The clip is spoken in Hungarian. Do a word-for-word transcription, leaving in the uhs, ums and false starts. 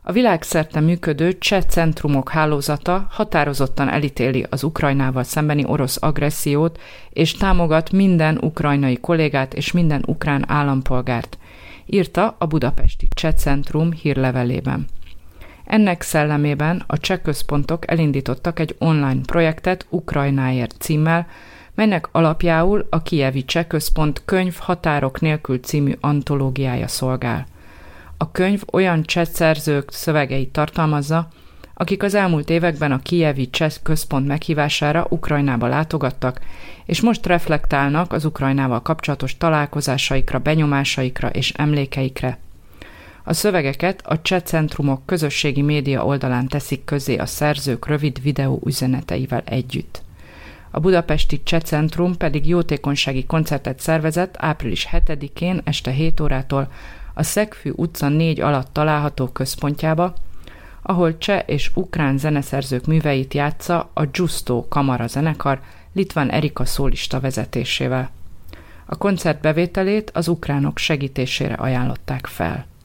A világszerte működő cseh centrumok hálózata határozottan elítéli az Ukrajnával szembeni orosz agressziót, és támogat minden ukrajnai kollégát és minden ukrán állampolgárt, írta a budapesti Cseh Centrum hírlevelében. Ennek szellemében a cseh központok elindítottak egy online projektet Ukrajnáért címmel, melynek alapjául a kijevi cseh központ Könyv Határok nélkül című antológiája szolgál. A könyv olyan cseh szerzők szövegeit tartalmazza, akik az elmúlt években a kijevi cseh központ meghívására Ukrajnába látogattak, és most reflektálnak az Ukrajnával kapcsolatos találkozásaikra, benyomásaikra és emlékeikre. A szövegeket a Cseh Centrumok közösségi média oldalán teszik közzé a szerzők rövid videó üzeneteivel együtt. A budapesti Cseh Centrum pedig jótékonysági koncertet szervezett április hetedikén este hét órától a Szegfű utca négy alatt található központjába, ahol cseh és ukrán zeneszerzők műveit játsza a Giusto Kamara zenekar Litván Erika szólista vezetésével. A koncert bevételét az ukránok segítésére ajánlották fel.